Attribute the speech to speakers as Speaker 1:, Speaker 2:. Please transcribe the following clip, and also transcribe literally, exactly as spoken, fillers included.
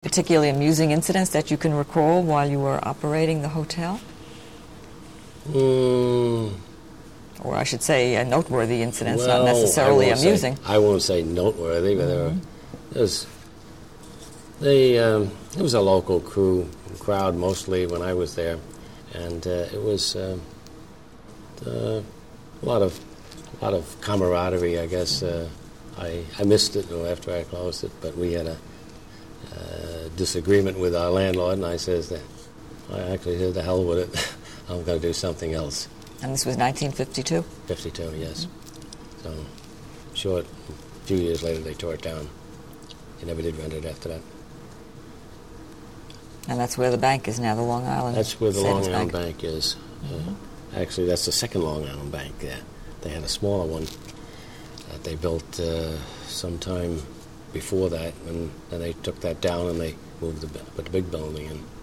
Speaker 1: particularly amusing incidents that you can recall while you were operating the hotel?
Speaker 2: Mm.
Speaker 1: Or I should say uh, noteworthy incidents,
Speaker 2: well,
Speaker 1: not necessarily
Speaker 2: I
Speaker 1: amusing.
Speaker 2: Say, I won't say noteworthy, but there, were, there was they, um, it was a local crew crowd mostly when I was there, and uh, it was uh, uh, a lot of a lot of camaraderie, I guess. Uh, I, I missed it after I closed it, but we had a uh, disagreement with our landlord, and I says that I actually said, the hell with it, I'm going to do something else.
Speaker 1: And this was nineteen fifty-two?
Speaker 2: fifty-two, yes. Mm-hmm. So, short, a few years later they tore it down. They never did rent it after that.
Speaker 1: And that's where the bank is now, the Long Island
Speaker 2: That's where the Long
Speaker 1: Savings
Speaker 2: Island
Speaker 1: Bank,
Speaker 2: Bank is.
Speaker 1: Mm-hmm.
Speaker 2: Uh, actually, that's the second Long Island Bank there. They had a smaller one that they built uh, sometime before that, and then they took that down and they moved the, put the big building in.